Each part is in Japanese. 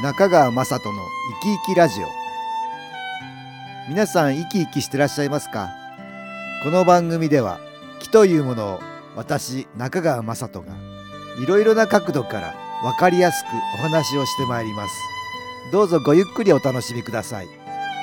中川雅人の生き生きラジオ。皆さん生き生きしてらっしゃいますか？この番組では気というものを私中川雅人がいろいろな角度から分かりやすくお話をしてまいります。どうぞごゆっくりお楽しみください。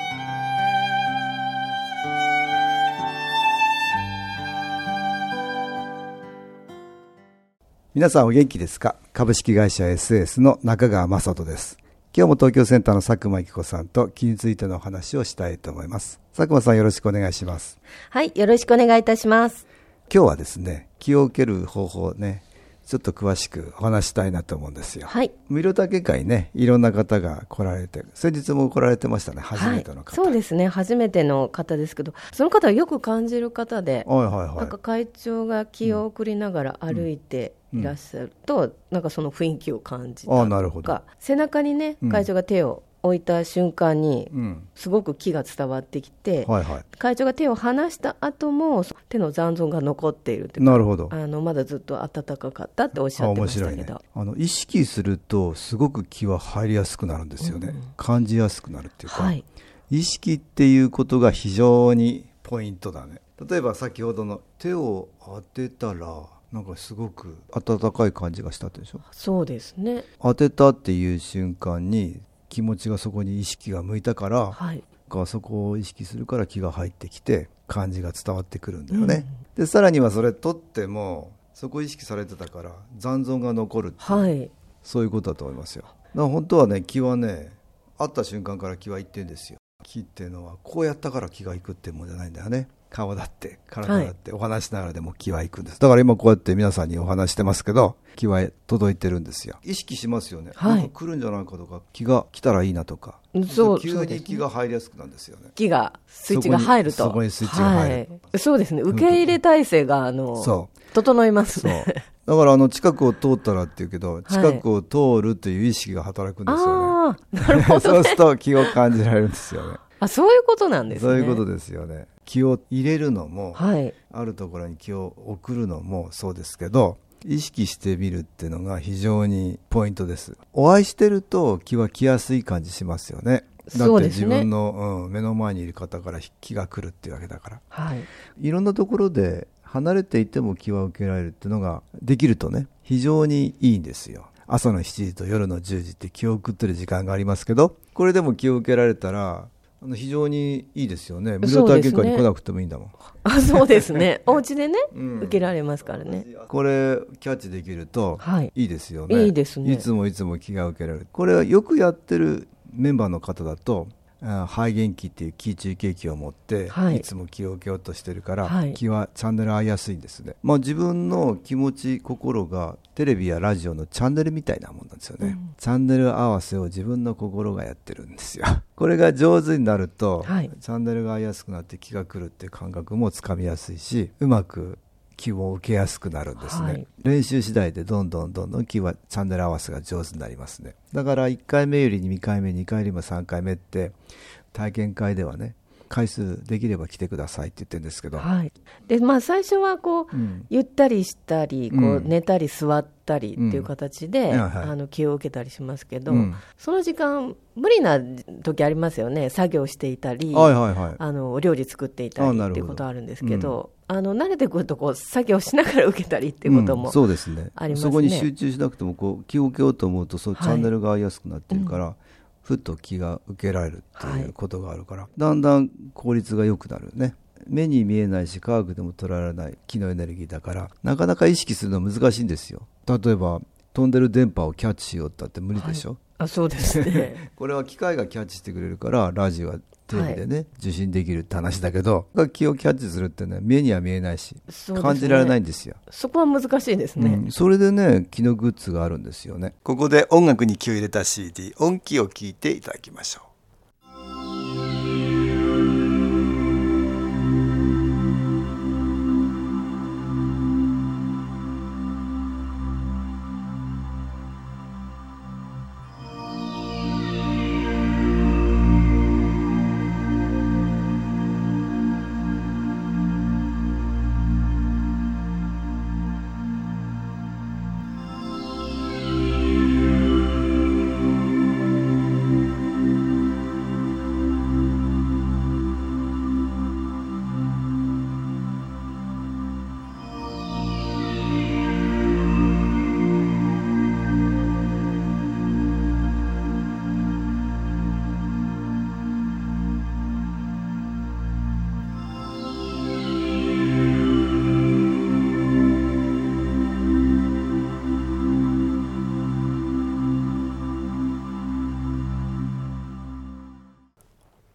皆さんお元気ですか？株式会社 SS の中川雅人です。今日も東京センターの佐久間由紀子さんと気についてのお話をしたいと思います。佐久間さん、よろしくお願いします。 はい、よろしくお願いいたします。 今日はですね、気を受ける方法をね、ちょっと詳しくお話したいなと思うんですよ。 はい。 無料体験会ね、いろんな方が来られて、先日も来られてましたね、初めての方。 はい、そうですね、初めての方ですけど、その方はよく感じる方で、 はいはいはい、 なんか会長が気を送りながら歩いていらっしゃると、なんかその雰囲気を感じたあ、なるほど。 とか、背中にね、会長が手を置いた瞬間に、すごく気が伝わってきて、 はいはい、 会長が手を離した後も手の残像が残っているというか、 なるほど。 まだずっと温かかったっておっしゃってましたけど、 面白いね。意識するとすごく気は入りやすくなるんですよね、感じやすくなるっていうか、はい、意識っていうことが非常にポイントだね。例えば先ほどの手を当てたらなんかすごく温かい感じがしたでしょ。 そうですね。 当てたっていう瞬間に気持ちがそこに意識が向いたから、はい、そこを意識するから気が入ってきて感じが伝わってくるんだよね、でさらにはそれ取ってもそこを意識されてたから残像が残るって、はい、そういうことだと思いますよ。だから本当はね、気はね、会った瞬間から気は行ってるんですよ。気っていうのはこうやったから気が行くってもんじゃないんだよね。顔だって体だってお話しながらでも気は行くんです。だから今こうやって皆さんにお話してますけど、気は届いてるんですよ。意識しますよね、はい、なんか来るんじゃないかとか、気が来たらいいなとか、そう急に気が入りやすくなるんですよね。 気がスイッチが入ると、 そこにスイッチが入る、 はい、そうですね、受け入れ体制が整いますね。 そうだから近くを通ったらっていうけど、近くを通るという意識が働くんですよね。 あ、なるほどね。 そうすると気を感じられるんですよね。 あ、そういうことなんですね。 そういうことですよね。気を入れるのも、はい、あるところに気を送るのもそうですけど、意識してみるっていうのが非常にポイントです。お会いしてると気は来やすい感じしますよね。だって自分の、目の前にいる方から気が来るっていうわけだから、はい、いろんなところで離れていても気は受けられるっていうのができるとね、非常にいいんですよ。朝の7時と夜の10時って気を送ってる時間がありますけど、これでも気を受けられたら非常にいいですよね。無料体験会に来なくてもいいんだもん。 あ、そうですね。お家でね、受けられますからね。 これキャッチできるといいですよね。 はい、いいですね。 いつも気が受けられる。これはよくやってるメンバーの方だと、肺元気っていう気中継機を持って、はい、いつも気を受けようとしてるから、はい、気はチャンネル合いやすいんですね。自分の気持ち心がテレビやラジオのチャンネルみたいなもんなんですよね、チャンネル合わせを自分の心がやってるんですよ。これが上手になると、はい、チャンネルが合いやすくなって気が来るっていう感覚もつかみやすいし、うまく気を受けやすくなるんですね、はい、練習次第でどんどん気はチャンネル合わせが上手になりますね。だから1回目より2回目2回よりも3回目って体験会ではね、回数できれば来てくださいって言ってるんですけど、はい、 で最初はゆったりしたり寝たり座ったりっていう形で、気を受けたりしますけど、その時間無理な時ありますよね。作業していたり、お料理作っていたりっていうことあるんですけど、慣れてくると作業しながら受けたりっていうことも、 そうですね、 ありますね。 そこに集中しなくても気を受けようと思うと、チャンネルが合いやすくなってるから、ふっと気が受けられるっていうことがあるから、だんだん効率が良くなるね。目に見えないし科学でも捉えられない気のエネルギーだから、なかなか意識するのは難しいんですよ。例えば飛んでる電波をキャッチしようったって無理でしょ、はい、 あ、そうですね。 これは機械がキャッチしてくれるから、ラジオはテレビでね、受信できるって話だけど、気をキャッチするってね、目には見えないし、感じられないんですよ。 そこは難しいですね、 それでね、気のグッズがあるんですよね。ここで音楽に気を入れた CD 音気を聞いていただきましょう。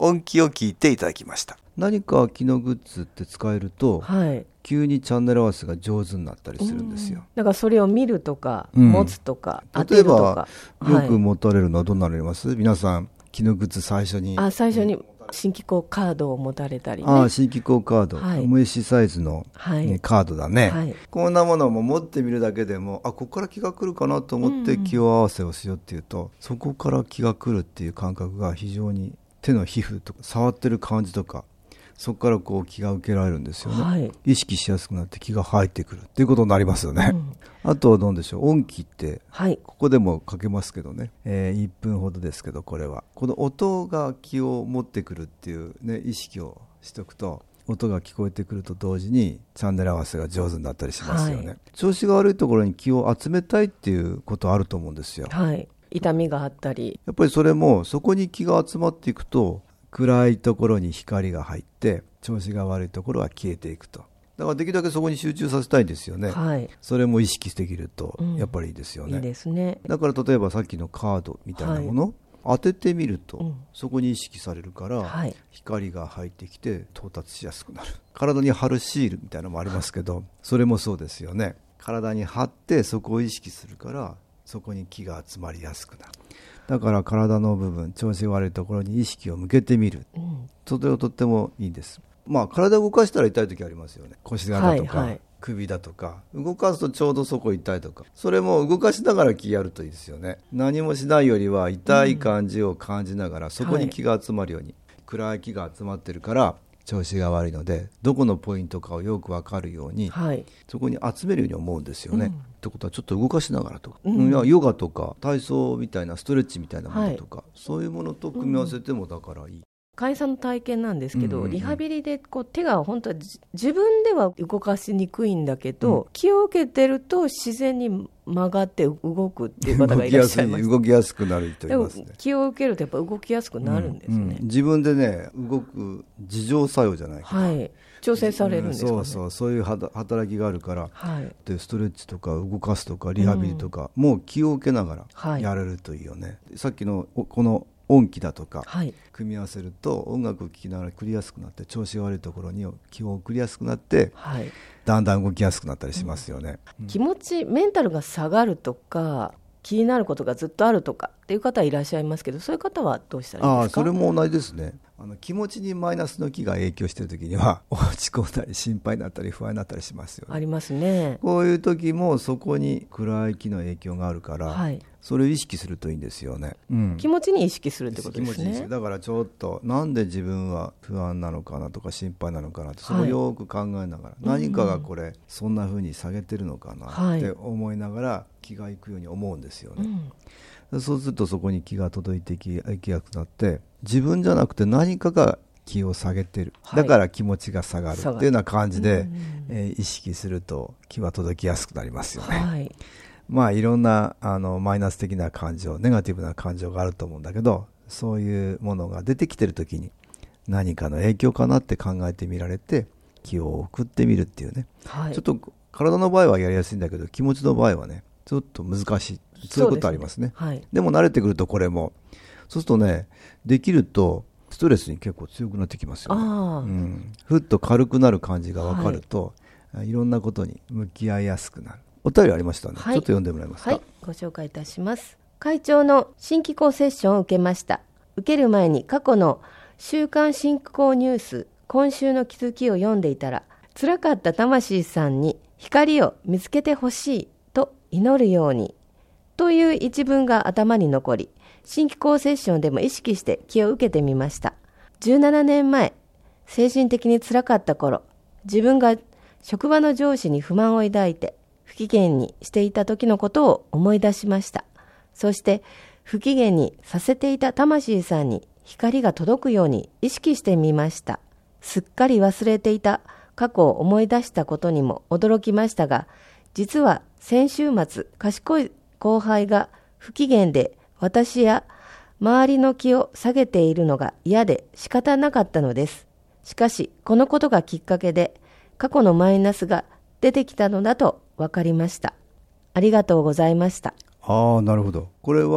音気を聞いていただきました。何か気のグッズって使えると、はい、急にチャンネル合わせが上手になったりするんですよ。 だからそれを見るとか、持つとか当てるとか。 例えばよく持たれるのはどうなります、皆さん気のグッズ最初に新機構カードを持たれたりね。 新機構カード、M4 サイズの、カードだね、はい、こんなものも持ってみるだけでもここから気が来るかなと思って気を合わせをしようっていうと、そこから気が来るっていう感覚が非常に手の皮膚とか触ってる感じとか、そこからこう気が受けられるんですよね、はい、意識しやすくなって気が入ってくるっていうことになりますよね、あとはどうでしょう、音気って、ここでもかけますけどね、1分ほどですけど、これはこの音が気を持ってくるっていう、意識をしておくと、音が聞こえてくると同時にチャンネル合わせが上手になったりしますよね、調子が悪いところに気を集めたいっていうことあると思うんですよ、 痛みがあったり、 やっぱりそれもそこに気が集まっていくと、暗いところに光が入って調子が悪いところは消えていくと。だからできるだけそこに集中させたいんですよね、それも意識できるとやっぱりいいですよね、 いいですね。 だから例えばさっきのカードみたいなもの、当ててみると、そこに意識されるから、光が入ってきて到達しやすくなる。体に貼るシールみたいなのもありますけど、それもそうですよね。体に貼ってそこを意識するからそこに気が集まりやすくなる。だから体の部分、調子が悪いところに意識を向けてみる、それをとってもいいんです。体を動かしたら痛い時ありますよね。腰がだとか、首だとか、動かすとちょうどそこ痛いとか、それも動かしながら気やるといいですよね。何もしないよりは痛い感じを感じながら、そこに気が集まるように、暗い気が集まってるから調子が悪いので、どこのポイントかをよく分かるように、そこに集めるように思うんですよね、ってことはちょっと動かしながらとか、ヨガとか体操みたいなストレッチみたいなものとか、そういうものと組み合わせてもだからいい。 会員さんの体験なんですけど、リハビリで手が本当は自分では動かしにくいんだけど、気を受けてると自然に曲がって動くっていう方がいらっしゃいます。 動きやすくなる人いますね。 気を受けるとやっぱ動きやすくなるんですね、 自分でね、動く自浄作用じゃないかな、 調整されるんですかね。 そういう働きがあるから、でストレッチとか動かすとかリハビリとか、もう気を受けながらやれるといいよね、さっきのこの音気だとか、組み合わせると音楽を聴きながら繰りやすくなって、調子が悪いところに気を送りやすくなって、だんだん動きやすくなったりしますよね、 気持ちメンタルが下がるとか気になることがずっとあるとかっていう方はいらっしゃいますけど、そういう方はどうしたらいいですか？ それも同じですね。気持ちにマイナスの気が影響している時には落ち込んだり心配になったり不安になったりしますよね。 ありますね。 こういう時もそこに暗い気の影響があるから、それを意識するといいんですよね、 気持ちに意識するってことですね。 だからちょっとなんで自分は不安なのかなとか心配なのかなって、それをよく考えながら、何かがこれそんな風に下げてるのかなって思いながら気がいくように思うんですよね、そうするとそこに気が届いていきやすくなって、自分じゃなくて何かが気を下げてる、だから気持ちが下がるっていうような感じで、意識すると気は届きやすくなりますよね、いろんなマイナス的な感情、ネガティブな感情があると思うんだけど、そういうものが出てきてる時に何かの影響かなって考えてみられて気を送ってみるっていうね、ちょっと体の場合はやりやすいんだけど、気持ちの場合はねちょっと難しい、そういうことありますね。でも慣れてくるとこれも、そうするとね、できるとストレスに結構強くなってきますよね、ふっと軽くなる感じが分かると、いろんなことに向き合いやすくなる。お便りありましたね、ちょっと読んでもらえますか？ ご紹介いたします。会長の新機構セッションを受けました。受ける前に過去の週刊新機構ニュース今週の気づきを読んでいたら、辛かった魂さんに光を見つけてほしいと祈るようにという一文が頭に残り、新機構セッションでも意識して気を受けてみました。17年前、精神的に辛かった頃、自分が職場の上司に不満を抱いて不機嫌にしていた時のことを思い出しました。そして不機嫌にさせていた魂さんに光が届くように意識してみました。すっかり忘れていた過去を思い出したことにも驚きましたが、実は先週末、賢い後輩が不機嫌で私や周りの気を下げているのが嫌で仕方なかったのです。しかしこのことがきっかけで過去のマイナスが出てきたのだと分かりました。ありがとうございました。 なるほど。これは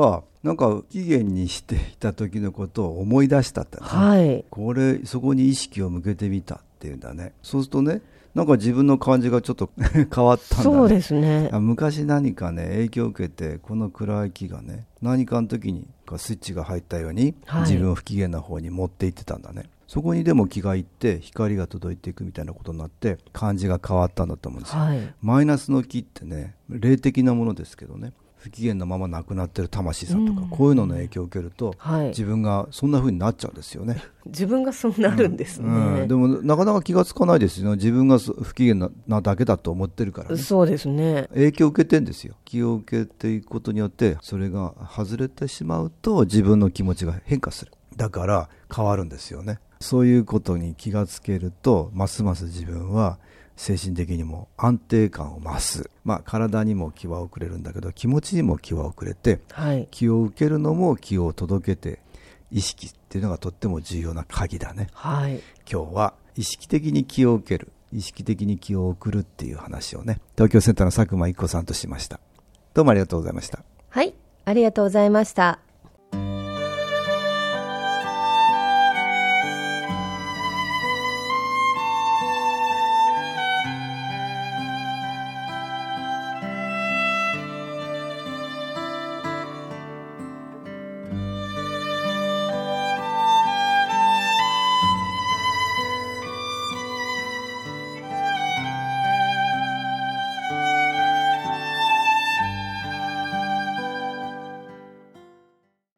なんか不機嫌にしていた時のことを思い出したって、ね、 はい、 そこに意識を向けてみたっていうんだね。そうするとね、なんか自分の感じがちょっと変わったんだね。 そうですね。 昔何かね影響を受けて、この暗い木がね何かの時にスイッチが入ったように、はい、自分を不機嫌な方に持っていってたんだね。そこにでも気がいって光が届いていくみたいなことになって感じが変わったんだと思うんですよ、はい、マイナスの気ってね霊的なものですけどね、不機嫌なまま亡くなってる魂さんとか、こういうのの影響を受けると、はい、自分がそんな風になっちゃうんですよね。 自分がそうなるんですね、 でもなかなか気がつかないですよね。自分が不機嫌なだけだと思ってるからね。 そうですね。 影響を受けてんですよ。気を受けていくことによってそれが外れてしまうと自分の気持ちが変化する。だから変わるんですよね。そういうことに気がつけると、ますます自分は精神的にも安定感を増す。体にも気は遅れるんだけど、気持ちにも気は遅れて、はい、気を受けるのも気を届けて、意識っていうのがとっても重要な鍵だね、はい、今日は意識的に気を受ける、意識的に気を送るっていう話をね、東京センターの佐久間一子さんとしました。どうもありがとうございました。 はい、ありがとうございました。